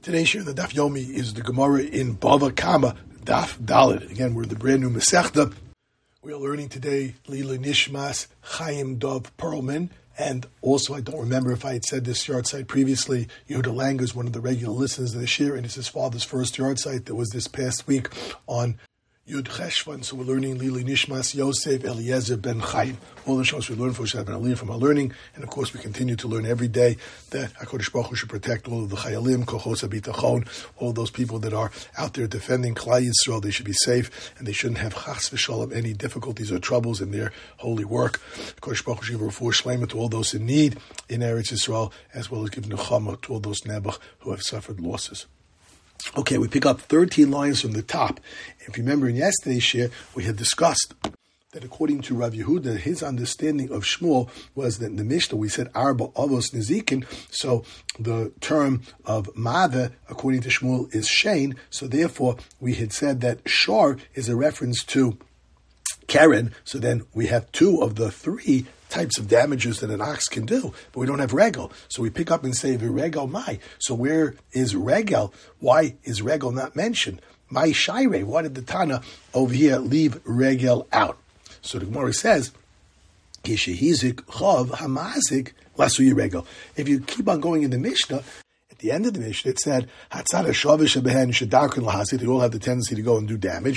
Today's share, the Daf Yomi, is the Gemara in Bava Kama, Daf Dalet. Again, we're the brand new Masechta. We are learning today Lila Nishmas Chaim Dov Perlman, and also I don't remember if I had said this yard site previously. Yehuda Langer is one of the regular listeners of the shir, and it's his father's first yard site that was this past week on Yud Cheshvan. So we're learning Lila Nishmas Yosef Eliezer Ben Chaim. All the shows we learn for Shabbat Aliyah from our learning, and of course we continue to learn every day that HaKadosh Baruch Hu should protect all of the Chayalim, Kochos HaBitachon, all those people that are out there defending Klal Yisrael. They should be safe, and they shouldn't have Chas v'Shalom any difficulties or troubles in their holy work. HaKadosh Baruch Hu should give refuah shlema to all those in need in Eretz Yisrael, as well as give nechama to all those Nebuch who have suffered losses. Okay, we pick up 13 lines from the top. If you remember in yesterday's share, we had discussed that according to Rav Yehuda, his understanding of Shmuel was that in the Mishnah we said Arba Avos Nezikin, so the term of Mave, according to Shmuel, is Shane, so therefore we had said that Shor is a reference to Karen, so then we have two of the three types of damages that an ox can do, but we don't have regel. So we pick up and say Regel Mai. So where is regel? Why is regel not mentioned? Mai Shaire, why did the Tana over here leave regel out? So the Gemara says, Kishehizik Chav Hamazik Lasuyi Regel. If you keep on going in the Mishnah, at the end of the Mishnah, it said, Hatzad HaShavish HaBehen Shedarkin Lahasik, they all have the tendency to go and do damage,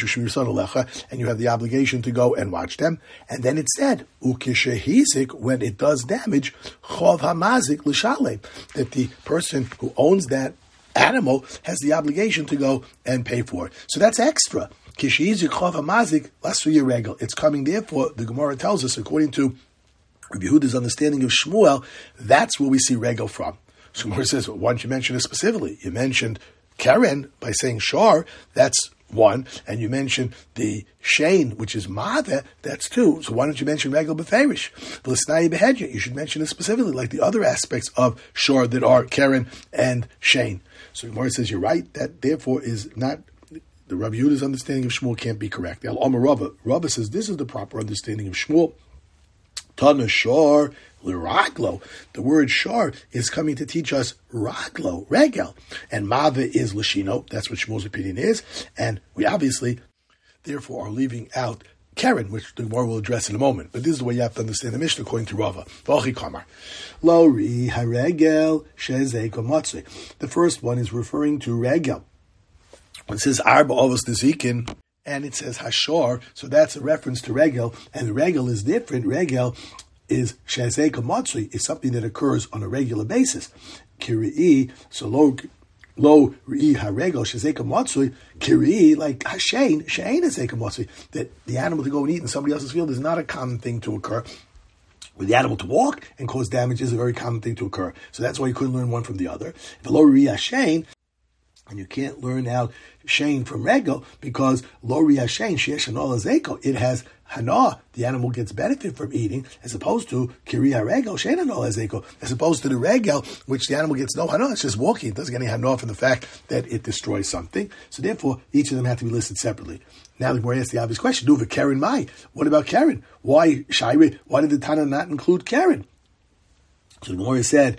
and you have the obligation to go and watch them. And then it said, Ukishehizik, when it does damage, Chav Hamazik L'Shalem, that the person who owns that animal has the obligation to go and pay for it. So that's extra. Kishehizik Chav Hamazik Lasuyi Regel. It's coming, therefore, the Gemara tells us, according to Rabbi Yehuda's understanding of Shmuel, that's where we see regel from. So Gemara says, well, why don't you mention it specifically? You mentioned Karen by saying Shar, that's one, and you mentioned the Shane, which is Mave, that's two. So why don't you mention Regel Beferish? L'snai Behedya, you should mention it specifically, like the other aspects of Shar that are Karen and Shane. So Gemara says, you're right, that therefore is not, the Rabbi Yehuda's understanding of Shmuel can't be correct. Rabba says, this is the proper understanding of Shmuel. Tana Shar L'Raglo. The word Shar is coming to teach us Raglo, Regel. And Mave is Lashino. That's what Shmuel's opinion is. And we obviously, therefore, are leaving out Karen, which the Gemara will address in a moment. But this is the way you have to understand the Mishnah according to Rava. Lo ri haregel shezeko matzui. The first one is referring to Regel. When it says Arba Avos Nezikin, and it says Hashor, so that's a reference to Regel, and Regel is different. Regel is Shezeka Matsui, is something that occurs on a regular basis. Kiri'i, so lo ri'i haregel Shezeka Matsui, Kiri'i, like Hashain Shezeka Matsui, that the animal to go and eat in somebody else's field is not a common thing to occur. With the animal to walk and cause damage is a very common thing to occur. So that's why you couldn't learn one from the other. If lo ri'i Hashain, and you can't learn out Shane from Regel because Lo Ria Shane, Sheesh and Zeko, it has Hana, the animal gets benefit from eating, as opposed to Kiria Regel, Shane and Zeko, as opposed to the Regel, which the animal gets no Hana, it's just walking, it doesn't get any Hana from the fact that it destroys something. So therefore, each of them have to be listed separately. Now the Gemara asks the obvious question, do Karen Mai? What about Karen? Why Shairi? Why did the Tana not include Karen? So the Gemara said,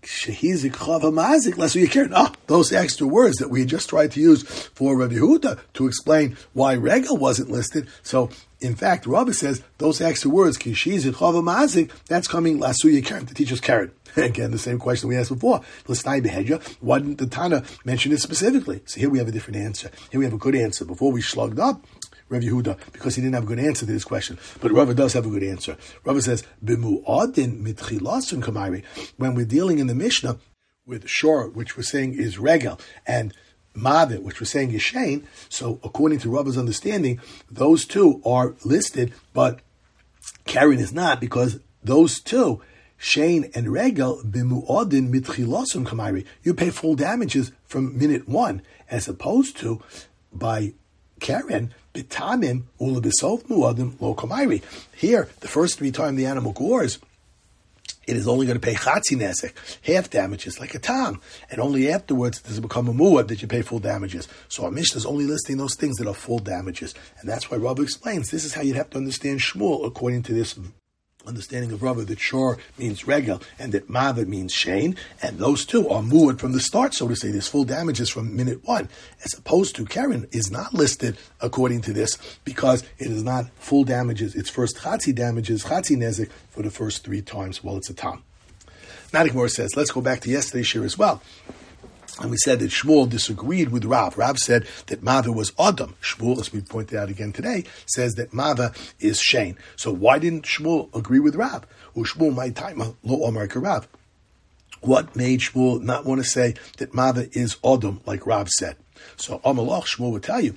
those extra words that we just tried to use for Rabbi Yehuda to explain why Regel wasn't listed. So, in fact, Rabbi says those extra words, that's coming lasuya Karen, to teach us Karen. Again, the same question we asked before. Why didn't the Tana mention it specifically? So here we have a different answer. Here we have a good answer. Before we slugged up Rav Yehuda, because he didn't have a good answer to this question. But Rava does have a good answer. Rava says, B'mu'adin mitchilasun kamari. When we're dealing in the Mishnah with Shor, which we're saying is Regel, and Mavit, which we're saying is Shane, so according to Rava's understanding, those two are listed, but Karen is not, because those two, Shane and Regel, B'mu'adin mitchilasun kamari. You pay full damages from minute one, as opposed to by Karen, Bitamim, Ula Bisof Muadim, Lo Kamairi. Here, the first three times the animal gores, it is only going to pay Chatzi Nesek, half damages, like a tam. And only afterwards does it become a muad that you pay full damages. So our Mishnah is only listing those things that are full damages. And that's why Rabbi explains, this is how you'd have to understand Shmuel according to this understanding of Rava that shor means regel and that mava means shein, and those two are muad from the start, so to say. There's full damages from minute one, as opposed to Keren is not listed according to this because it is not full damages. It's first chatzi damages, chatzi nezek for the first 3 times while it's a tam. Now the Gemara says, let's go back to yesterday's shir as well. And we said that Shmuel disagreed with Rav. Rav said that Mava was Adam. Shmuel, as we pointed out again today, says that Mava is Shein. So why didn't Shmuel agree with Rav? Shmuel my time lo Omar Rav. What made Shmuel not want to say that Mava is Adam, like Rav said? So Amalach Shmuel would tell you,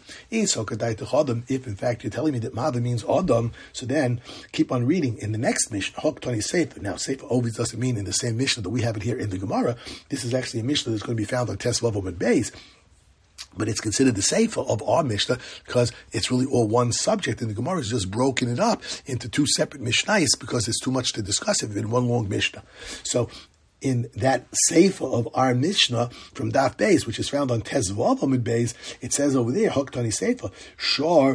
if in fact you're telling me that Mava means Adam, so then keep on reading in the next Mishnah, Hok 20 Sefer. Now Sefer always doesn't mean in the same Mishnah that we have it here in the Gemara. This is actually a Mishnah that's going to be found on Tes Vav Amud Beis. But it's considered the Sefer of our Mishnah because it's really all one subject, and the Gemara has just broken it up into 2 separate Mishnahs because there's too much to discuss in one long Mishnah. So in that Sefer of our Mishnah from Daf Beis, which is found on Tes Vav Amud Beis, it says over there, Hoktani Sefer, Shor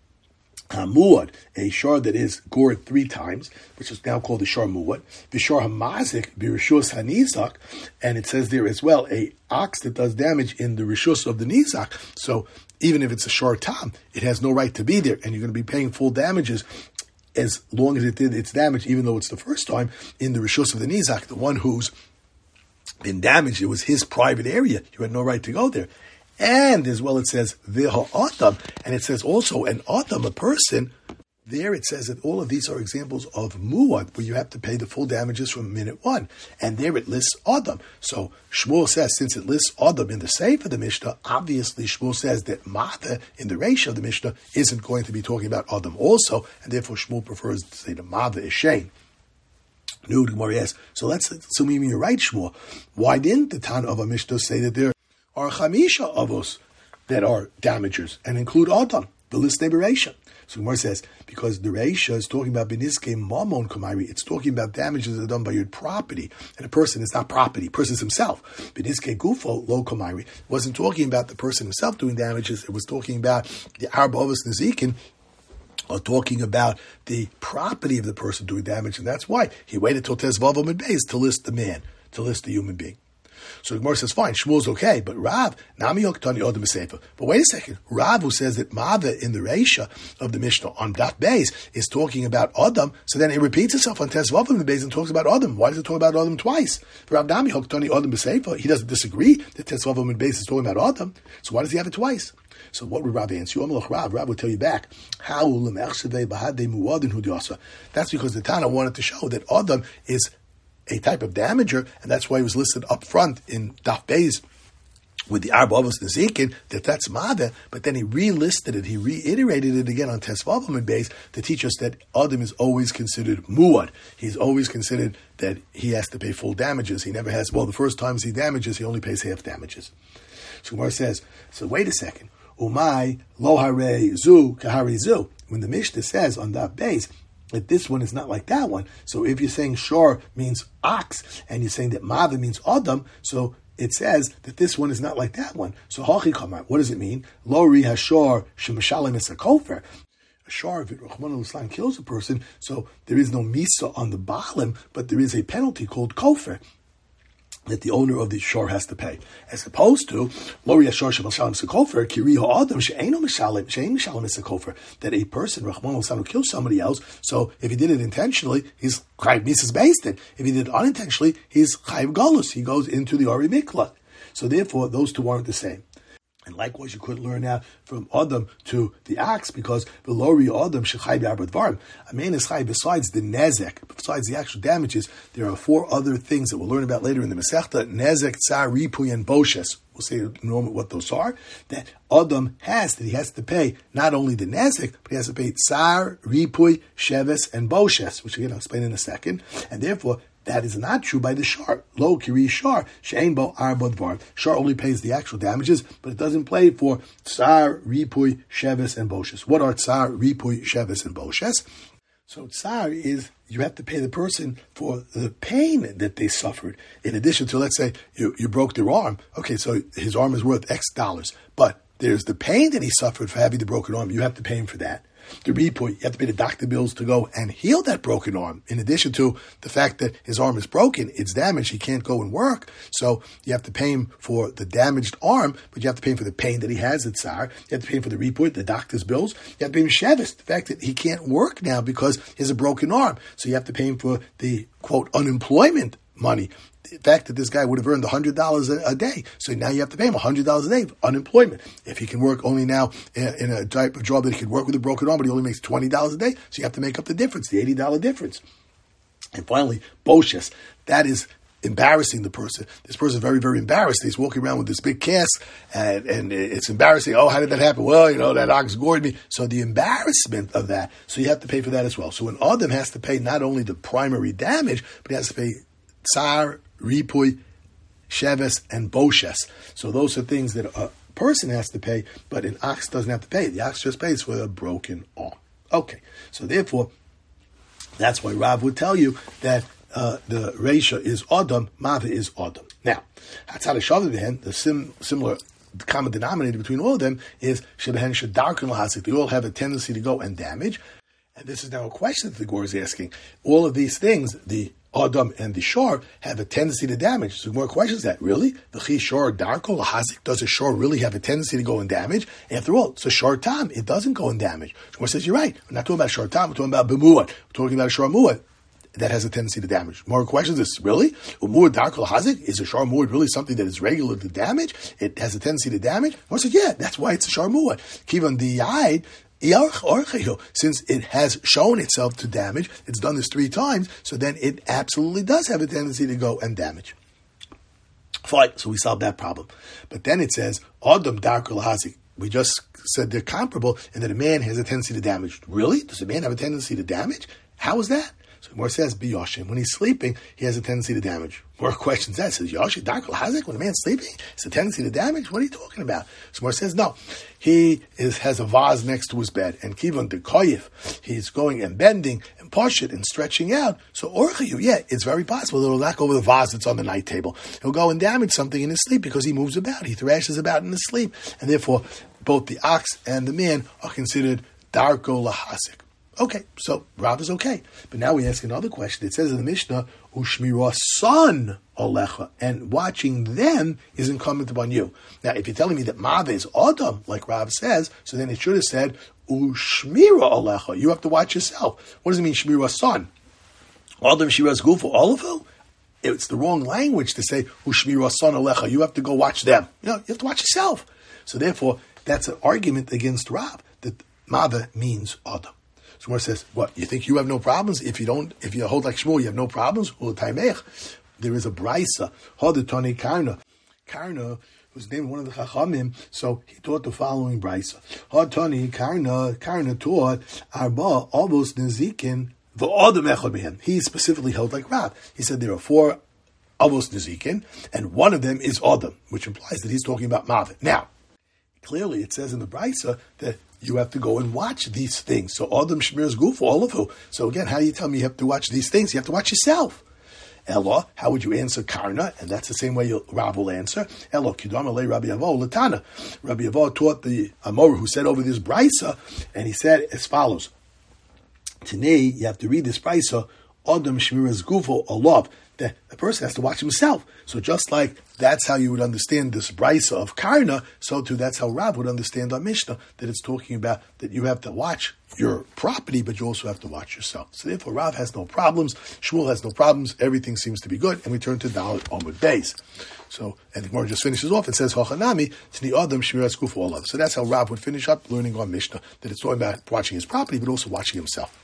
Muad, a shor that is gored 3 times, which is now called the shor muad. The shor hamazik, birishus hanizak, and it says there as well, a ox that does damage in the rishus of the nizak. So even if it's a shor tam, it has no right to be there, and you're going to be paying full damages as long as it did its damage, even though it's the first time in the rishus of the nizak, the one who's been damaged. It was his private area. You had no right to go there. And as well, it says Viha Adam, and it says also an Adam, a person. There it says that all of these are examples of muad, where you have to pay the full damages from minute 1. And there it lists Adam. So Shmuel says, since it lists Adam in the Sefer of the Mishnah, obviously Shmuel says that Mata in the Reisha of the Mishnah isn't going to be talking about Adam also, and therefore Shmuel prefers to say the Mata is Shein. No, the Gemara asks, so let's assume you're right, Shmuel. Why didn't the Tana of a Mishnah say that there are Chamisha Avos that are damagers and include Adam, the list Reisha? So Gemara says, because the Reisha is talking about Beniske Mamon Kamairi, it's talking about damages that are done by your property. And a person is not property, a person is himself. Beniske Gufo Lo Kamairi wasn't talking about the person himself doing damages, it was talking about the Arba Avos Nezikin, or talking about the property of the person doing damage, and that's why he waited till Tes Vav Amud Beis to list the man, to list the human being. So the Gemara says, fine, Shmuel's okay, but Rav, Nami Yoktani Odom Sefer. But wait a second, Rav, who says that Mava in the Reisha of the Mishnah on Daf Beis is talking about Adam, so then it repeats itself on Tes Vav Amud Beis and talks about Adam. Why does it talk about Adam twice? Rav Nami Yoktani Odom Sefer, he doesn't disagree that Tes Vav Amud Beis is talking about Adam, so why does he have it twice? So what would Rav answer you? Rav would tell you back. That's because the Tana wanted to show that Adam is a type of damager, and that's why he was listed up front in Daf Beis with the Arba Avos Nezikin, that's Mada, but then he relisted it, he reiterated it again on Tes Vav Amud Beis to teach us that Adam is always considered Muad. He's always considered that he has to pay full damages. He never has, the first times he damages, he only pays half damages. So Gemara says, so wait a second. Umay lo hare zu kahari zu. When the Mishnah says on that base that this one is not like that one, so if you're saying shor means ox and you're saying that mava means adam, so it says that this one is not like that one. So hachi kamar, what does it mean? Lo ri hashor shemashalim is a kofer. A shor, if it Rahman al-Islam kills a person, so there is no misa on the balim, but there is a penalty called kofer that the owner of the shor has to pay, as opposed to Lori Ashor Shemashalim Sekofer Kiri Ha'adam She'eno Mishalim She'en Mishalim Sekofer, that a person Rahman al kills somebody else. So if he did it intentionally, he's Chayiv Misas Beistin. If he did it unintentionally, he's Chayiv Golus. He goes into the Ori Miklat. So therefore, those two aren't the same. And likewise, you couldn't learn out from Adam to the ox because the Lori Adam Shechai B'Arbad Varim. A man is Chai besides the Nezek, besides the actual damages. There are 4 other things that we'll learn about later in the Masechta: Nezek, Tsar, Ripuy, and Boshes. We'll say in a moment what those are. That Adam has, that he has to pay not only the Nezek, but he has to pay Tsar, Ripuy, Sheves, and Boshes, which again I'll explain in a second. And therefore, that is not true by the shar. Lo kiri shar she'ein bo arba dvar. Shar only pays the actual damages, but it doesn't pay for tsar, ripuy, sheves, and boshes. What are tsar, ripuy, sheves, and boshes? So tsar is you have to pay the person for the pain that they suffered. In addition to, let's say you broke their arm. Okay, so his arm is worth X dollars, but there's the pain that he suffered for having the broken arm. You have to pay him for that. The report, you have to pay the doctor bills to go and heal that broken arm. In addition to the fact that his arm is broken, it's damaged, he can't go and work. So you have to pay him for the damaged arm, but you have to pay him for the pain that he has at Tsar. You have to pay him for the report, the doctor's bills. You have to pay him Shevis, the fact that he can't work now because he has a broken arm. So you have to pay him for the, quote, unemployment money. The fact that this guy would have earned $100 a day. So now you have to pay him $100 a day for unemployment. If he can work only now in a type of job that he could work with a broken arm, but he only makes $20 a day, so you have to make up the difference, the $80 difference. And finally, Boshes. That is embarrassing the person. This person is very, very embarrassed. He's walking around with this big cast, and it's embarrassing. Oh, how did that happen? Well, that ox gored me. So the embarrassment of that, so you have to pay for that as well. So an Adam has to pay not only the primary damage, but he has to pay Tsar, Ripui, Sheves, and Boshes. So those are things that a person has to pay, but an ox doesn't have to pay. The ox just pays for a broken arm. Okay, so therefore, that's why Rav would tell you that the Reisha is Adam, Mava is Adam. Now, Hatzad HaShavah, the similar common denominator between all of them is Shebehen Shadarkin Lahasik. They all have a tendency to go and damage. And this is now a question that the Gemara is asking. All of these things, the Adam and the Shor, have a tendency to damage. So more questions that, really? The Chi Shor Darko Lahazik, does a Shor really have a tendency to go and damage? After all, it's a Shor Tam, it doesn't go and damage. Shmuel says, you're right. We're not talking about Shor Tam, we're talking about Bemuat. We're talking about a Shor Muat that has a tendency to damage. More questions is, really? Umuad Darko Lahazik, is a Shor Muat really something that is regular to damage? It has a tendency to damage? Shmuel says, yeah, that's why it's a Shor Muat. Kivan Diyai, since it has shown itself to damage, it's done this 3 times, so then it absolutely does have a tendency to go and damage. Fine, so we solved that problem. But then it says, Adam Darkul Hazik. We just said they're comparable and that a man has a tendency to damage. Really? Does a man have a tendency to damage? How is that? So Gemara says, B'Yoshin. When he's sleeping, he has a tendency to damage. More questions that says, Yoshi, Darkul Hazik, when a man's sleeping, it's a tendency to damage? What are you talking about? So Gemara says, no. He has a vase next to his bed, and Kivon de Koyev, he's going and bending and push it and stretching out. So Orchayu, yeah, it's very possible that he'll knock over the vase that's on the night table. He'll go and damage something in his sleep because he moves about. He thrashes about in his sleep. And therefore, both the ox and the man are considered Darko Lahasik. Okay, so Rav is okay. But now we ask another question. It says in the Mishnah, Ushmira son Alecha, and watching them is incumbent upon you. Now, if you're telling me that Mava is Adam, like Rav says, so then it should have said, Ushmira Alecha, you have to watch yourself. What does it mean, Shmira son? Adam Shiras Gufu Olafu? It's the wrong language to say, Ushmira son Alecha, you have to go watch them. You have to watch yourself. So therefore, that's an argument against Rav, that Mava means Adam. So Gemara says, what, you think you have no problems? If you hold like Shmuel, you have no problems? There is a Braisa, Hodetani Karna. Karna was named one of the Chachamim, so he taught the following Braisa. Hodetani Karna taught Arba Avos Nezikin V'Adam Echad Mehem. He specifically held like Rav. He said there are 4 Avos Nezikin, and one of them is Adam, which implies that he's talking about Mavet. Now, clearly it says in the Braisa that you have to go and watch these things. So Adam Shmir's Guf, all of who. So again, how do you tell me you have to watch these things? You have to watch yourself. Ella, how would you answer Karna? And that's the same way Rav will answer. Ella, Kidam Alei Rabbi Avo Latana. Rabbi Avo taught the Amor who said over this Braisa, and he said as follows. Today, you have to read this Braisa, Adam Shmir's Gufo Olav. The person has to watch himself. So just like that's how you would understand this Braisa of Karna, so too that's how Rav would understand our Mishnah, that it's talking about that you have to watch your property, but you also have to watch yourself. So therefore Rav has no problems, Shmuel has no problems, everything seems to be good, and we turn to Dalet Amud Beis. So, and the Gemara just finishes off, it says, Hachanami, Tni Adam Shmiras Guf Olav. So that's how Rav would finish up learning our Mishnah, that it's talking about watching his property, but also watching himself.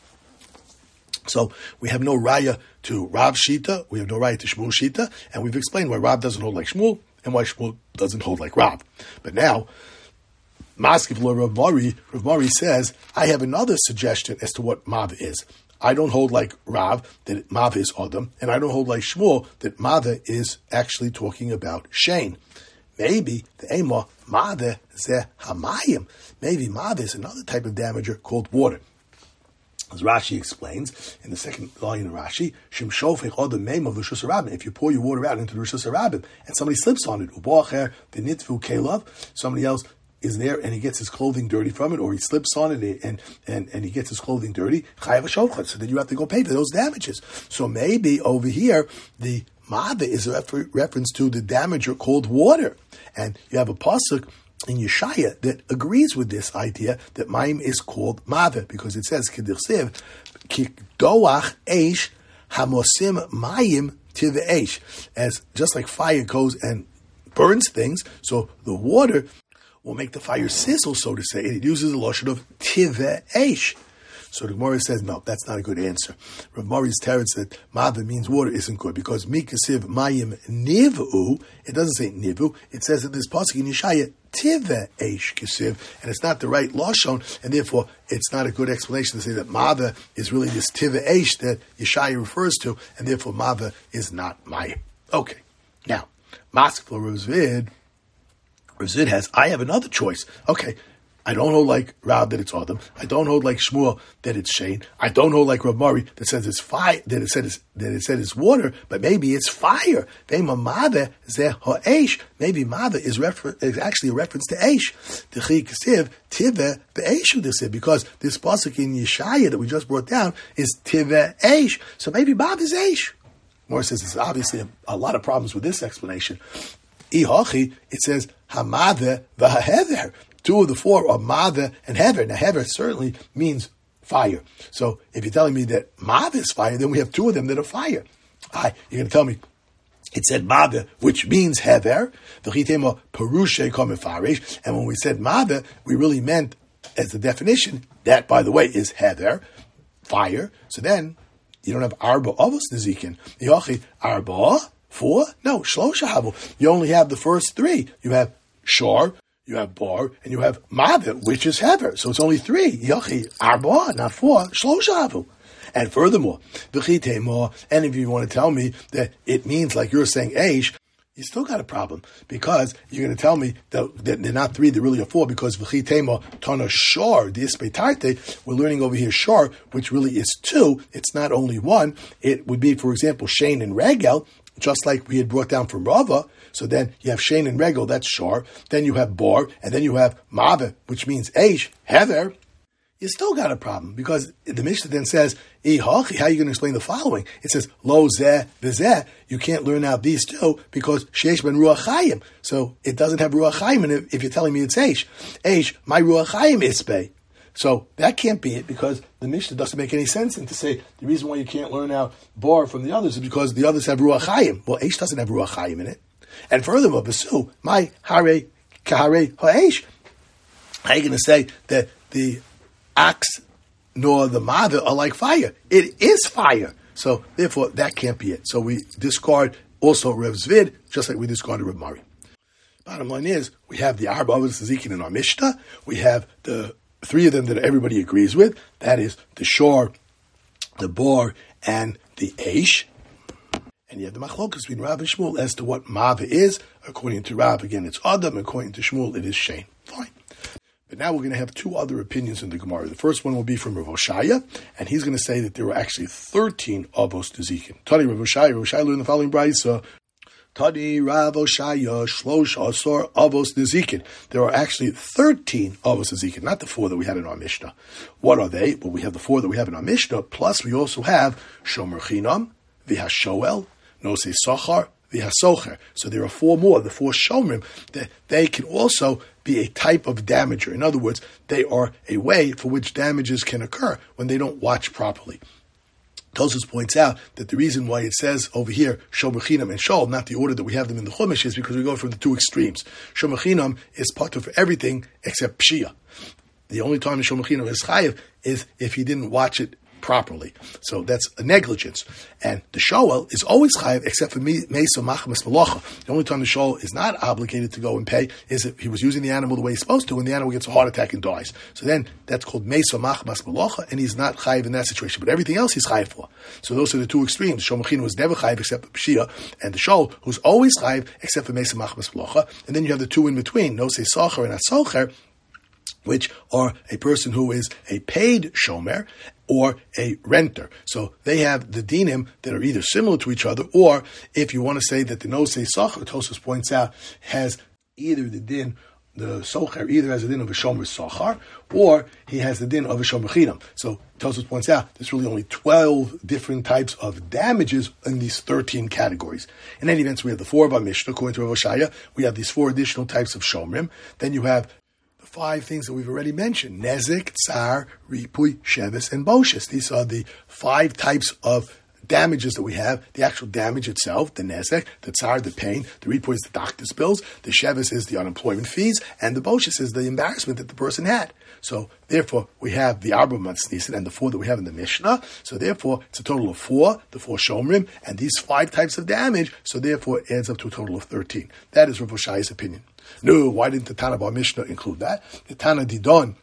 So we have no raya to Rav Shita, we have no raya to Shmuel Shita, and we've explained why Rav doesn't hold like Shmuel and why Shmuel doesn't hold like Rav. But now, Maskif Lo Rav Mari says, I have another suggestion as to what Mav is. I don't hold like Rav that Mav is Adam, and I don't hold like Shmuel that Mav is actually talking about Shane. Maybe the Ema Mav ze Hamayim. Maybe Mav is another type of damager called water. As Rashi explains in the second line of Rashi, Shim Shofech Adam Meim of Rishus Harabim. If you pour your water out into the Rishus Harabim and somebody slips on it, Uboacher V'Nitvu Kelav, somebody else is there and he gets his clothing dirty from it, or he slips on it and he gets his clothing dirty, chayav shofchad. So then you have to go pay for those damages. So maybe over here, the Mada is a reference to the damager called water. And you have a pasuk in Yeshaya that agrees with this idea that Mayim is called Mada, because it says, K'dichsev, K'doach eish hamosim Mayim tive eish. As just like fire goes and burns things, so the water will make the fire sizzle, so to say. And it uses the lotion of tive eish. So the Gemara says, no, that's not a good answer. Rav Mori's teretz that Mada means water isn't good, because Mikasiv Mayim Nivu, it doesn't say Nivu, it says that this pasuk in Yeshaya, Tive Eish Kasiv, and it's not the right lashon, and therefore it's not a good explanation to say that Mada is really this Tive Eish that Yeshaya refers to, and therefore Mada is not Mayim. Okay, now, Mask for Rav Zvid has, I have another choice. Okay, I don't hold like Rav that it's Adam. I don't hold like Shmuel that it's Shane. I don't hold like Rav Mari that says it's fire, that it said it's water, but maybe it's fire. Maybe Mada is actually a reference to Eish. Because this pasuk in Yeshaya that we just brought down is Tive Eish. So maybe Mada is Eish. Morris says there's obviously a lot of problems with this explanation. Ihachi, it says Hamada v'hahever. Two of the four are Mada and Hever. Now, Hever certainly means fire. So, if you're telling me that Mada is fire, then we have two of them that are fire. You're going to tell me it said Mada, which means Hever. And when we said Mada, we really meant, as the definition, that, by the way, is Hever, fire. So then, you don't have Arba Avos Nezikin. Yochi, Arba, 4? No, Shlosha Havu. You only have the first 3. You have Shor, you have Bar, and you have Mada, which is Hever. So it's only 3. Yochi, Arba, not 4. Shlosha Havu. And furthermore, and if you want to tell me that it means, like you're saying, Eish, you still got a problem, because you're going to tell me that they're not 3, they're really 4, because v'chitema tana shor dispetarte, we're learning over here shor, which really is 2. It's not only 1. It would be, for example, Shane and Regel, just like we had brought down from Rava. So then you have Shane and Regel, that's shor. Then you have Bar, and then you have Mave, which means Eish, Heather. You still got a problem, because the Mishnah then says, how are you going to explain the following? It says, Lo zeh v'zeh, you can't learn out these two, because Sheish ben Ruach Chaim. So it doesn't have Ruach Chaim in it if you're telling me it's Eish. Eish, my Ruach Chaim isbeh. So that can't be it, because the Mishnah doesn't make any sense. And to say the reason why you can't learn out Bar from the others is because the others have Ruach Chaim. Well, Eish doesn't have Ruach Chaim in it. And furthermore, Basu, my Hare Kahare Ha'esh. How are you going to say that the ox nor the mother are like fire? It is fire. So therefore, that can't be it. So we discard also Rev Zvid, just like we discarded Rev Mari. Bottom line is, we have the Arba Avos Nezikin in our Mishnah. We have the 3 of them that everybody agrees with. That is the Shor, the Bar, and the Eish. And you have the Machlokas between Rav and Shmuel as to what Mava is. According to Rav, again, it's Adam. According to Shmuel, it is Shane. Fine. But now we're going to have 2 other opinions in the Gemara. The first one will be from Rav Hoshaya, and he's going to say that there were actually 13 Avos Nezikin. Tani Rav Hoshaya learned the following brayso. Tani Rav Hoshaya Shlosh Asor Avos Nezikin. There are actually 13 Avos Nezikin, not the 4 that we had in our Mishnah. What are they? Well, we have the 4 that we have in our Mishnah, plus we also have Shomer Chinam, V'Hashoel, Nosei Sochar, V'Hasocher. So there are 4 more, the 4 Shomrim, that they can also be a type of damager. In other words, they are a way for which damages can occur when they don't watch properly. Tosfos points out that the reason why it says over here Shomer Chinam and Shol, not the order that we have them in the Chumash, is because we go from the 2 extremes. Shomer Chinam is part of everything except Pshia. The only time the Shomer Chinam is chayiv is if he didn't watch it properly. So that's a negligence. And the Shoel is always chayiv except for Meisa Machmas Malacha. The only time the Shoel is not obligated to go and pay is if he was using the animal the way he's supposed to, and the animal gets a heart attack and dies. So then that's called Meisa Machmas Malacha, and he's not chayiv in that situation. But everything else he's chayiv for. So those are the 2 extremes. Shomer Chinam was never chayiv except for Pshia, and the Shoel who's always chayiv except for Meisa Machmas Malacha. And then you have the 2 in between, Nosei Socher and Asocher, which are a person who is a paid shomer or a renter. So they have the dinim that are either similar to each other, or if you want to say that the nosei sachar, Tosfos points out, has either the din the socher either has the din of a shomer sochar, or he has the din of a shomer chinam. So Tosfos points out there's really only 12 different types of damages in these 13 categories. In any event, we have the 4 of our Mishnah, according to Rav Oshaya. We have these 4 additional types of shomrim. Then you have the 5 things that we've already mentioned: nezek, tsar, ripui, shevis, and boshes. These are the 5 types of damages that we have: the actual damage itself, the nezek, the tsar, the pain, the ripui is the doctor's bills, the shevis is the unemployment fees, and the boshes is the embarrassment that the person had. So therefore, we have the Arba Matznisin and the 4 that we have in the Mishnah. So therefore, it's a total of 4, the 4 Shomrim, and these 5 types of damage. So therefore, it adds up to a total of 13. That is Rav Oshaya's opinion. No, why didn't the Tana of our Mishnah include that? The Tana Didon,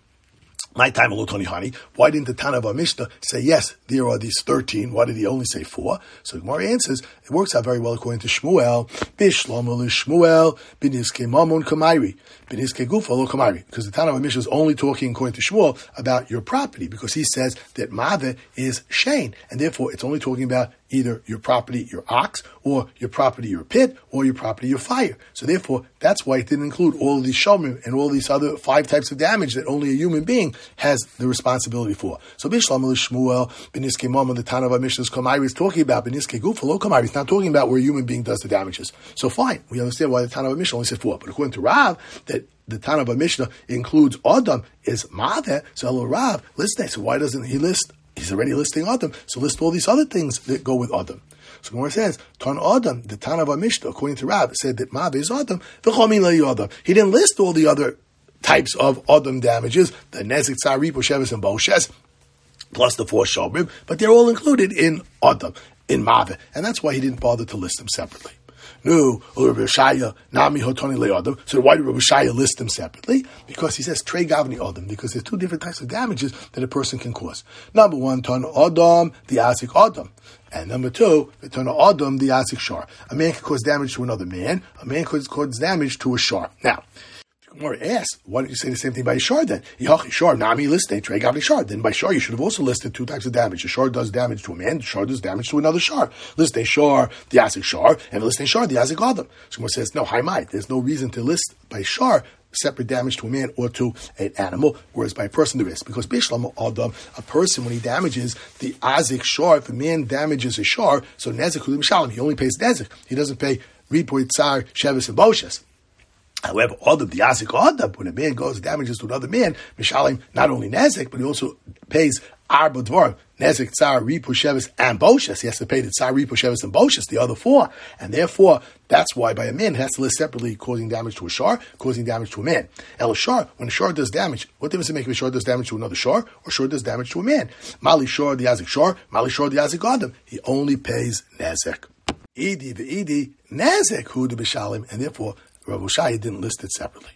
my time, Tony Hani. Why didn't the Tana of our Mishnah say, yes, there are these 13? Why did he only say 4? So the Gemara answers, it works out very well according to Shmuel. Bishlomo l'Shmuel, b'nizke mamon kamairi, b'nizke gufa lo kamairi. Because the Tana of our Mishnah is only talking, according to Shmuel, about your property, because he says that Maveh is Shane, and therefore it's only talking about either your property, your ox, or your property, your pit, or your property, your fire. So therefore, that's why it didn't include all of these shomrim and all these other 5 types of damage that only a human being has the responsibility for. So Bishlam Shmuel, Beniske Mom, the Tana of our Mishnah's Kamari is talking about Beniske Gufa, Lo Kamari. It's not talking about where a human being does the damages. So fine, we understand why the Tana of our Mishnah only said 4. But according to Rav, that the Tana of our Mishnah includes Adam, is Maveh. So hello Rav, listen, so why doesn't he list? He's already listing Adam, so list all these other things that go with Adam. So Gemara says, Tan Adam, the Tana of our Mishnah, according to Rav, said that Maveh is Adam, v'chomin lo Adam. He didn't list all the other types of Adam damages, the Nezek, Tzar, Ripui, Shevis, and Boshes, plus the 4 Shomrim, but they're all included in Adam, in Maveh, and that's why he didn't bother to list them separately. No, Rav Oshaya, Nami Hotoni Le Adam. So why did Rav Oshaya list them separately? Because he says Trei Gavni Adam, because there's 2 different types of damages that a person can cause. Number 1, Ton Adam, the Azik Adam. And number 2, the Ton Adam, the Azik Shar. A man can cause damage to another man. A man can cause damage to a Shar. Now, Gemara asks, why don't you say the same thing by Shar then? Shar, Nami listed Trei Gavni Shar. Then by Shar, you should have also listed 2 types of damage. A Shar does damage to a man, the Shar does damage to another Shar. List a Shar, the Azik Shar, and list a Shar, the Azik Adam. So Gemara says, no, Haimai, there's no reason to list by Shar separate damage to a man or to an animal, whereas by a person there is. Because Bishlam Adam, a person, when he damages the Azik Shar, if a man damages a Shar, so Nezek Hulim Shalom, he only pays Nezek. He doesn't pay Ripui, Tsar, Shevis, and Boshes. However, Adam, the Azik Adam, when a man goes and damages to another man, Mishalim not only Nezek, but he also pays Arba Dvar, Nezek, Tsar, Ripui, Shevis, and Boshes. He has to pay the Tsar, Ripui, Shevis, and Boshes, the other 4. And therefore, that's why by a man it has to list separately causing damage to a Shar, causing damage to a man. El Shar, when a Shar does damage, what difference does it make if a Shar does damage to another Shar, or Shar does damage to a man? Mali Shar, the Azik Shar, Mali Shar, the Azik Adam. He only pays Nezek. Idi, the Idi, Nezek, Hu, the Bishalim, and therefore, Rav Oshaya didn't list it separately.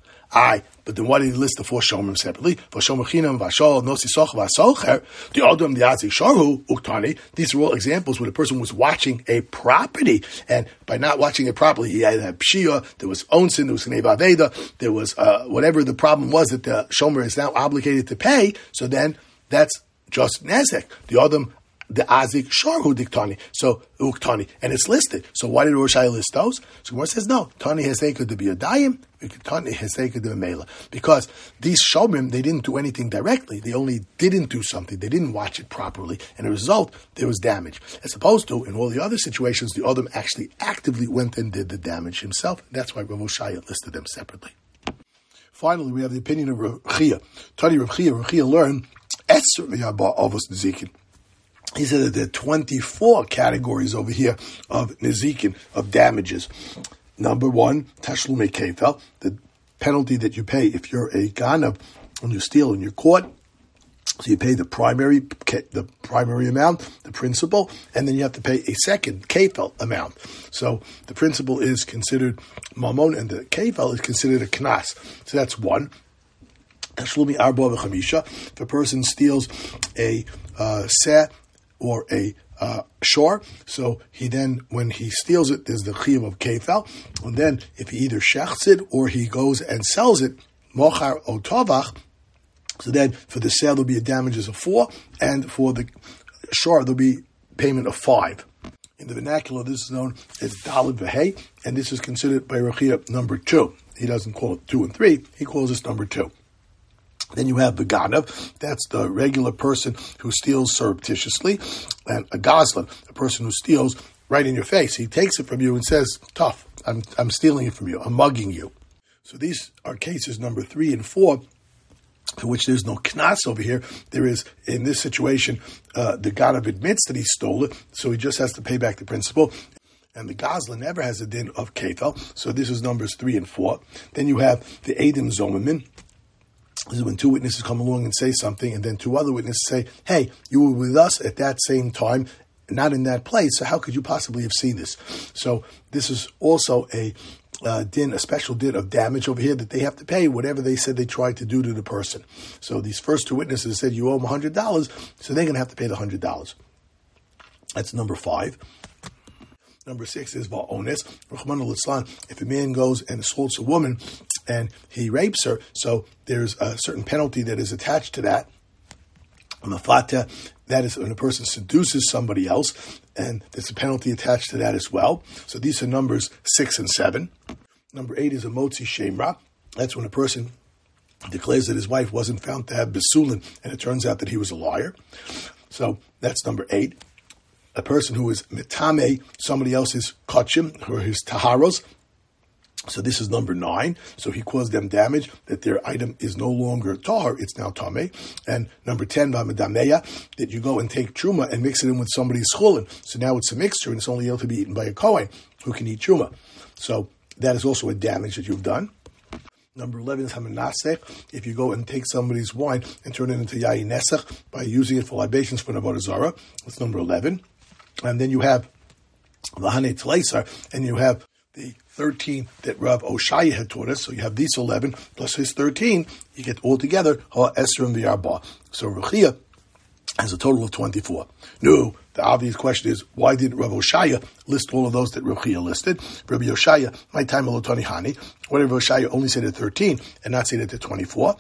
But then why did he list the 4 Shomrim separately? V'Shomer Chinam, V'Ashol, Nosi Soch, V'Asocher, the Adam, the Azik Sharhu, Uktani. These are all examples where the person was watching a property, and by not watching it properly, he had Pshia, there was Onsin, there was Gnei Vaveda, there was whatever the problem was that the Shomer is now obligated to pay, so then that's just Nezek. The Adam, the Azik Sharhu Diktani, so Uktani, and it's listed. So why did Rosh Hashanah list those? So Gemara says no. Tani Heseka to be a Dayim, Tani Heseka to be a Mela. Because these Shomrim, they didn't do anything directly. They only didn't do something. They didn't watch it properly. And as a result, there was damage. As opposed to, in all the other situations, the Adam actually actively went and did the damage himself. That's why Rav Oshaya listed them separately. Finally, we have the opinion of Rav Chia. Tani Rav Chia learned Etzer Miyabah Avos Nezikin. He said that there are 24 categories over here of nezikin, of damages. Number 1, tashlumei kefel, the penalty that you pay if you're a ganab, when you steal and you're caught. So you pay the primary amount, the principal, and then you have to pay a second kefel amount. So the principal is considered mamon, and the kefel is considered a knas. So that's 1. Tashlumi arba v'chamisha. If a person steals a seh, or a shor, so he then, when he steals it, there's the chiyuv of kefel, and then if he either shechts it or he goes and sells it, mochar o tovach, so then for the sale there'll be a damages of 4, and for the shor there'll be payment of 5. In the vernacular, this is known as daled v'hei, and this is considered by Rechia number 2. he doesn't call it 2 and 3, he calls this number 2. Then you have the Ganav, that's the regular person who steals surreptitiously, and a Gazlan, a person who steals right in your face. He takes it from you and says, tough, I'm stealing it from you, I'm mugging you. So these are cases number 3 and 4, for which there's no knas over here. There is, in this situation, the Ganav admits that he stole it, so he just has to pay back the principal. And the Gazlan never has a din of kefel, so this is numbers 3 and 4. Then you have the Eidim Zomamin. This is when 2 witnesses come along and say something, and then 2 other witnesses say, hey, you were with us at that same time, not in that place, so how could you possibly have seen this? So this is also a special din of damage over here that they have to pay whatever they said they tried to do to the person. So these first 2 witnesses said you owe them $100, so they're going to have to pay the $100. That's number 5. Number 6 is Va'ones. Rachmana litzlan, if a man goes and assaults a woman and he rapes her, so there's a certain penalty that is attached to that. Mafata, that is when a person seduces somebody else, and there's a penalty attached to that as well. So these are numbers 6 and 7. Number 8 is a Motzi Shemra. That's when a person declares that his wife wasn't found to have Besulin, and it turns out that he was a liar. So that's number 8. A person who is mitame, somebody else's kachim, or his taharos. So this is number 9. So he caused them damage, that their item is no longer tahar, it's now tameh. And number 10, v'amadameya, that you go and take truma and mix it in with somebody's chulin. So now it's a mixture, and it's only able to be eaten by a kohen who can eat truma. So that is also a damage that you've done. Number 11 is hamanasech. If you go and take somebody's wine and turn it into yayin nesach by using it for libations for avodah zarah, that's number 11. And then you have Lahane Tleisar, and you have the 13 that Rav Oshaya had taught us. So you have these 11 plus his 13. You get all together Esrim and V'Arba. So Rechia has a total of 24. No, the obvious question is, why did Rav Oshaya list all of those that Rechia listed? Rabbi Oshaya, my time Elotani Hani. Why did Rav Oshaya only say that 13 and not say that 24?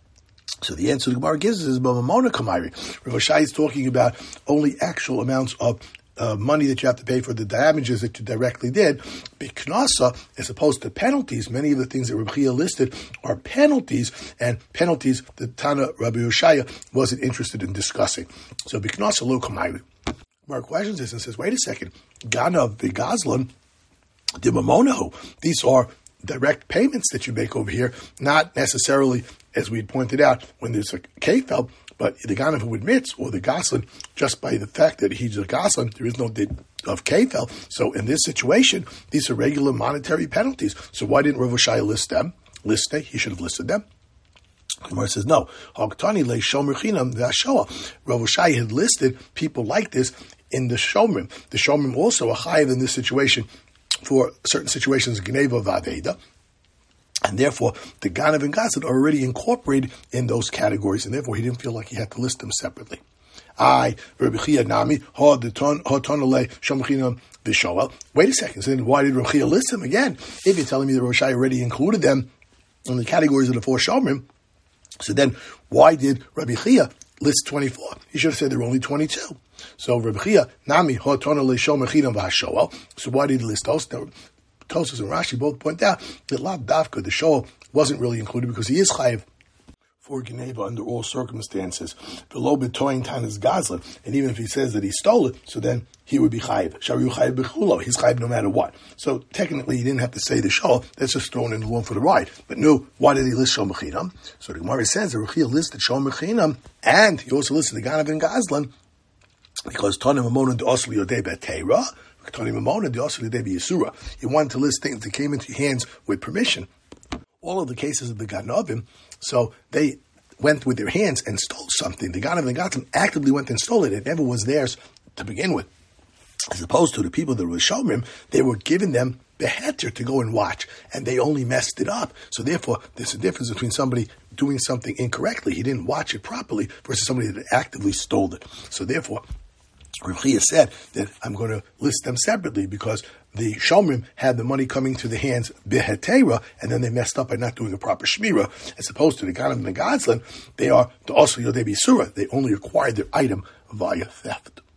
So the answer the Gemara gives is B'Mamona Kamairi. Rav Oshaya is talking about only actual amounts of money that you have to pay for the damages that you directly did. B'knasa, as opposed to penalties, many of the things that Rabbi Chia listed are penalties, and penalties that Tana Rabbi Oshaya wasn't interested in discussing. So b'knasa lo kamayri. Mark questions this and says, wait a second, Ganav v'Gazlan dimamonahu. These are direct payments that you make over here, not necessarily, as we had pointed out, when there's a kefel, but the Ganav who admits, or the Gazlan, just by the fact that he's a Gazlan, there is no din of kefel. So in this situation, these are regular monetary penalties. So why didn't Rav Oshaya list them? He should have listed them. Gemara says, no. Rav Oshaya had listed people like this in the Shomrim. The Shomrim also are higher in this situation for certain situations, Gneva Vaveda. And therefore, the Ganav and Gazlan are already incorporated in those categories, and therefore he didn't feel like he had to list them separately. Wait a second, so then why did Rabbi Chia list them again? If you're telling me that Rabbi Shai already included them in the categories of the 4 Shomrim, so then why did Rabbi Chia list 24? He should have said there were only 22. So Rabbi Chia, Nami, so why did he list those? Now, Tosas and Rashi both point out that Lav Davka, the Shoel, wasn't really included because he is chayiv for Geneva under all circumstances. Below betoing Tanas Gazlan, and even if he says that he stole it, so then he would be chayiv. Sharu chayiv b'chulo, he's chayiv no matter what. So technically he didn't have to say the Shoel, that's just thrown in along for the ride. But no, why did he list Shom Mechinam? So the Gemara says that Rechia listed Shom Mechinam, and he also listed the Ganav and Gazlan, because Tonim Amon de Osli Yodei Beteira, you wanted to list things that came into your hands with permission. All of the cases of the Ganavim, so they went with their hands and stole something. The Ganav and Gazlan actively went and stole it. It never was theirs to begin with. As opposed to the people that were Shomrim, they were giving them the heter to go and watch, and they only messed it up. So therefore, there's a difference between somebody doing something incorrectly, he didn't watch it properly, versus somebody that actively stole it. So therefore, Rav Chia said that I'm going to list them separately because the Shomrim had the money coming to the hands behetera, and then they messed up by not doing a proper shmira, as opposed to the Ganav and the Gazlan, they are the also Yodei Bisura. They only acquired their item via theft.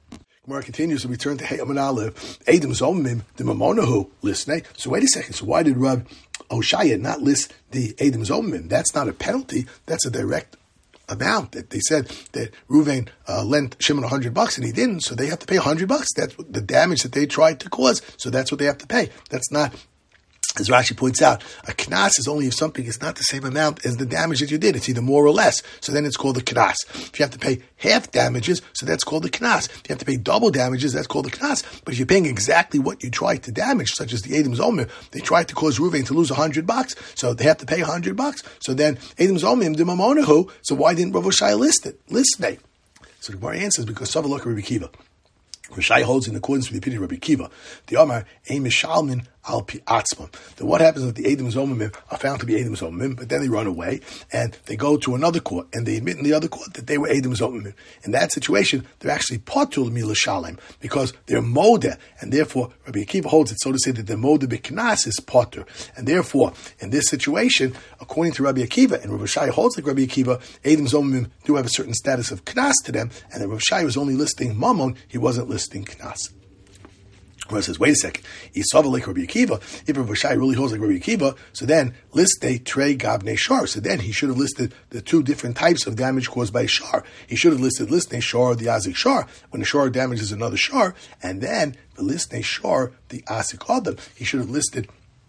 Gemara continues, so we turn to Hayam and Aleph. Edom Zomim, the Mamonahu, listen. So wait a second. So why did Rab Oshaya not list the Edom Zomim? That's not a penalty. That's a direct amount that they said that Reuven lent Shimon $100 and he didn't, so they have to pay $100. That's the damage that they tried to cause. So that's what they have to pay. That's not, as Rashi points out, a knas is only if something is not the same amount as the damage that you did. It's either more or less. So then it's called a knas. If you have to pay half damages, so that's called a knas. If you have to pay double damages, that's called a knas. But if you're paying exactly what you tried to damage, such as the Edom Zomim, they tried to cause Reuven to lose $100, so they have to pay $100. So then Edom Zomim, the Mamonahu, so why didn't Rav Oshaya list it? List me. So the Gemara answers because Savalok Rabbi Kiva. Rashai holds in accordance with the opinion of Rabbi Kiva. The Omar, Ein Mishalmin al pi atzmam. Then what happens if the Edom Zomim are found to be Edom Zomim, but then they run away and they go to another court and they admit in the other court that they were Edom Zomim. In that situation, they're actually patul milashalim because they're moda, and therefore Rabbi Akiva holds it so to say that the moda b'knas is potter, and therefore in this situation, according to Rabbi Akiva, and Rav Shai holds like Rabbi Akiva, Edom Zomim do have a certain status of knas to them, and that Rav Shai was only listing mamon, he wasn't listing knas. Where it says, wait a second, Isava like Rabbi Akiva, if Rav Shai really holds like Rabbi Akiva, so then list a trey gabne shar. So then he should have listed the two different types of damage caused by a shar. He should have listed listne shar, the azik shar, when the shar damages another shar, and then the listne shar, the asik adam. He should have listed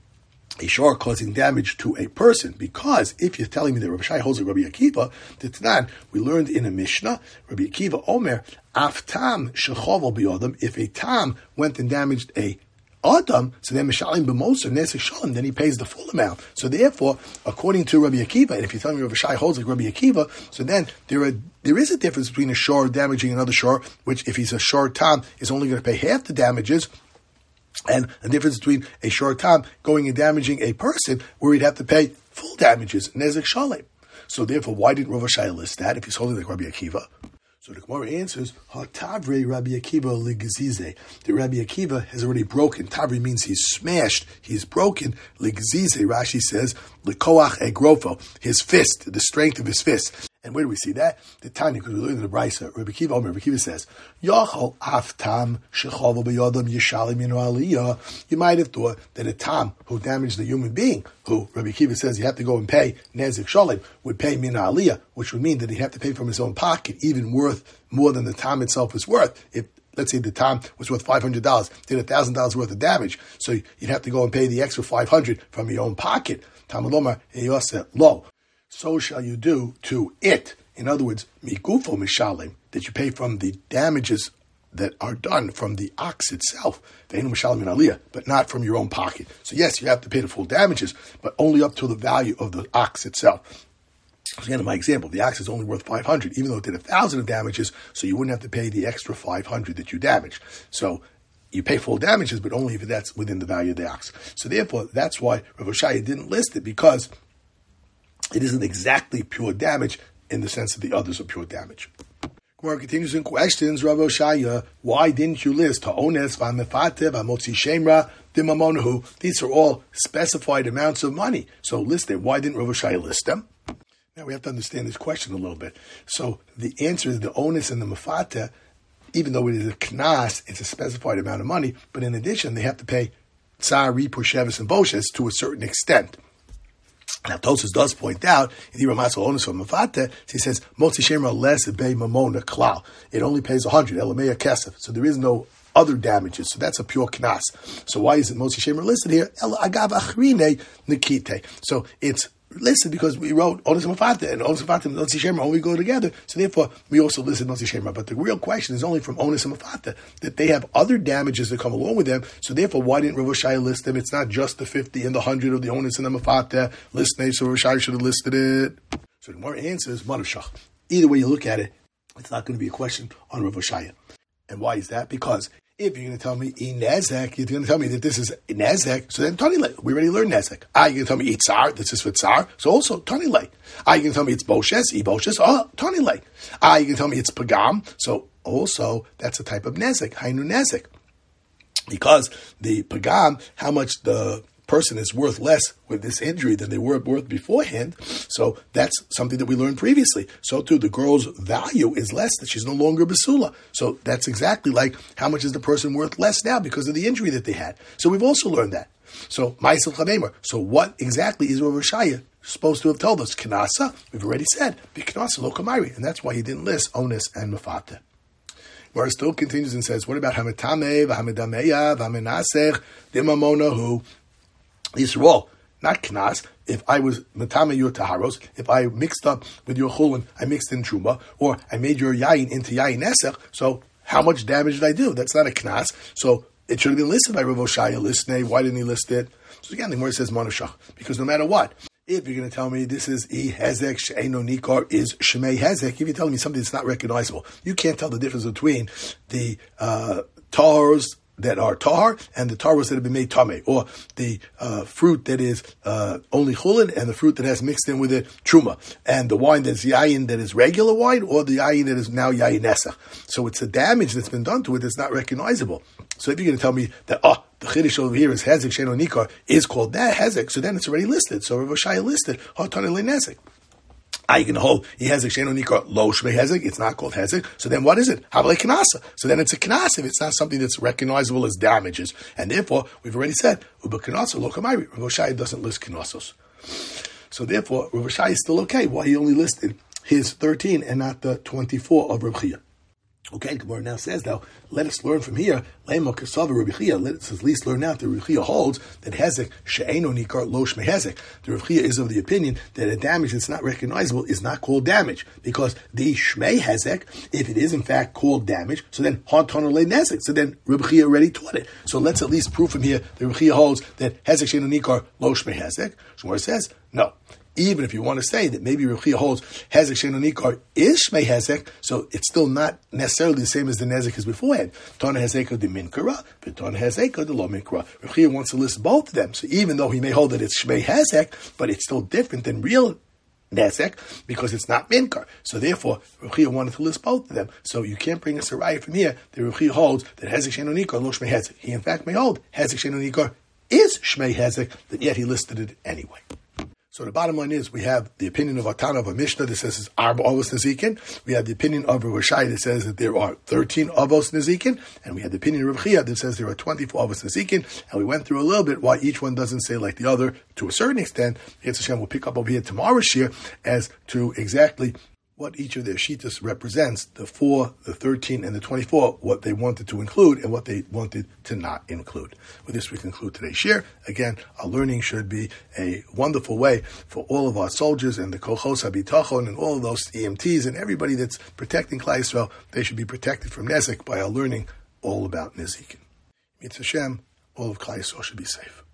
a shar causing damage to a person, because if you're telling me that Rabbi Shai holds like Rabbi Akiva, the Tanan, we learned in a Mishnah, Rabbi Akiva Omer, Aftam shechovel b'Adam, if a tam went and damaged a Adam, so then Mishalim b'Moser, Nesek Shalom, then he pays the full amount. So therefore, according to Rabbi Akiva, and if you're telling me Rabbi Shai holds like Rabbi Akiva, so then there is a difference between a shar damaging another shar, which if he's a shar tam, is only going to pay half the damages, and a difference between a short time going and damaging a person where he'd have to pay full damages, nezek shalem. So therefore, why didn't Rav Oshaya list that if he's holding like Rabbi Akiva? So the Gemara answers, Tavre Rabbi Akiva ligzize. The Rabbi Akiva has already broken. Tavre means he's smashed, he's broken. Ligzize, Rashi says, likoach egrofo, his fist, the strength of his fist. And where do we see that? The Tanya, because we learned in the Brisa, Rabbi Akiva says, Yachal aftam shechovel b'yodam yishalim yinu aliyah. You might have thought that a tam who damaged the human being, who Rabbi Akiva says you have to go and pay nezik shalim, would pay min aliyah, which would mean that he'd have to pay from his own pocket, even worth more than the tam itself was worth. If let's say the tam was worth $500, did $1,000 worth of damage, so you'd have to go and pay the extra $500 from your own pocket. Tamaloma eyoseh lo. So shall you do to it. In other words, migufo mishalim, that you pay from the damages that are done from the ox itself, ve'enu mishalim min aliyah, but not from your own pocket. So yes, you have to pay the full damages, but only up to the value of the ox itself. So again, in my example, the ox is only worth $500, even though it did 1,000 of damages, so you wouldn't have to pay the extra $500 that you damaged. So you pay full damages, but only if that's within the value of the ox. So therefore, that's why Rav Oshaya didn't list it, because it isn't exactly pure damage in the sense that the others are pure damage. Gemara continues in questions. Rav Oshaya, why didn't you list ha'ones v'amefatev v'amotzi shemra d'mamonahu? These are all specified amounts of money. So list them. Why didn't Rav Oshaya list them? Now we have to understand this question a little bit. So the answer is the onus and the mefata, even though it is a knas, it's a specified amount of money, but in addition, they have to pay tsar, ripur, shevis, and boshes to a certain extent. Now, Tosfos does point out, in the Ramasol onus from Mafate, he says, Motzi Shemra less be mamona klal. It only pays 100, elameya kesef. So there is no other damages. So that's a pure knas. So why is it Motzi Shemra listed here? El agav achrine nikite. So it's listed because we wrote onus mafate, and onus mafate and Motzi Shemra only go together. So therefore, we also listed Motzi Shemra. But the real question is only from onus mafate, that they have other damages that come along with them. So therefore, why didn't Rav Oshaya list them? It's not just the 50 and the 100 of the onus and the mafate. List name, so Rav Oshaya should have listed it. So the more answers, Marashach. Either way you look at it, it's not going to be a question on Rav Oshaya. And why is that? Because if you're going to tell me Nezek, you're going to tell me that this is Nezek, so then Tanile. We already learned Nezek. You're going to tell me Itzar, this is for Tsar, so also Tanile. You're going to tell me it's Boshes, Boshes, Tanile. You're going to tell me it's Pagam, so also that's a type of Nezek, Hainu Nezek. Because the Pagam, how much the person is worth less with this injury than they were worth beforehand. So that's something that we learned previously. So too, the girl's value is less, that she's no longer basula. So that's exactly like how much is the person worth less now because of the injury that they had. So we've also learned that. So Ma'aseh Chamemer. So what exactly is Rav Shaya supposed to have told us? Knasa, we've already said, B'knasa lo kamayri, and that's why he didn't list onus and mafate. Where it still continues and says, what about hametame, v'hamedameya, v'hamenasech, dimamona hu, these are all, not knas. If I was matame your taharos, if I mixed up with your chulin, I mixed in truma, or I made your yayin into yayin nesech, so how much damage did I do? That's not a knas. So it should have been listed by Rav Shaya Lisnei. Why didn't he list it? So again, the Gemara says Monoshach, because no matter what, if you're going to tell me this is I Hezek She'eino Nikar is Shmei Hezek, if you're telling me something that's not recognizable, you can't tell the difference between the tahars that are tahar and the taharos that have been made tameh, or the fruit that is only chulin and the fruit that has mixed in with it truma, and the wine that's yayin that is regular wine, or the yayin that is now yayin nesach. So it's the damage that's been done to it that's not recognizable. So if you're going to tell me that the chiddush over here is hezek she'eino nikar is called that hezek, so then it's already listed. So Rav Shaya listed hatane le'nesek. Are you going to hold he hezek she'eino nikar lo shmei hezek? It's not called hezek. So then what is it? Havle knasa. So then it's a knasa if it's not something that's recognizable as damages. And therefore, we've already said uba knasa lo kamayri. Rav Shaya doesn't list knasos. So therefore, Rav Shaya is still okay. Why he only listed his 13 and not the 24 of Rav Chia? Okay, Gemara now says, now, let us learn from here. Let us at least learn now that Rav Chia holds that hezek she'eino nikar lo shmei hezek. The Rav Chia is of the opinion that a damage that's not recognizable is not called damage, because the shmei hezek, if it is in fact called damage, so then hantana le nezek. So then Rav Chia already taught it. So let's at least prove from here that Rav Chia holds that hezek she'eino nikar lo shmei hezek. Gemara says, no. Even if you want to say that maybe Rav Chia holds hezek she'eino nikar is shmei hezek, so it's still not necessarily the same as the nezek as beforehand. Tana hezeka de minkara, but tana hezeka de lo minkara. Rav Chia wants to list both of them. So even though he may hold that it's shmei hezek, but it's still different than real nezek because it's not minkar. So therefore, Rav Chia wanted to list both of them. So you can't bring us a raya from here that Rav Chia holds that hezek she'eino nikar lo shmei hezek. He in fact may hold hezek she'eino nikar is shmei hezek, but yet he listed it anyway. So the bottom line is, we have the opinion of Atana of a Mishnah that says it's Arba Avos Nezikin. We have the opinion of Rav Shai that says that there are 13 Avos Nezikin. And we have the opinion of Rav Chia that says there are 24 Avos Nezikin. And we went through a little bit why each one doesn't say like the other to a certain extent. Yetz Hashem will pick up over here tomorrow's year as to exactly what each of their shitas represents, the 4, the 13, and the 24, what they wanted to include and what they wanted to not include. With this, we conclude today's share. Again, our learning should be a wonderful way for all of our soldiers and the Kochos HaBitachon and all of those EMTs and everybody that's protecting Klal Yisrael. They should be protected from Nezek by our learning all about Nezikin. Yetz Hashem, all of Klal Yisrael should be safe.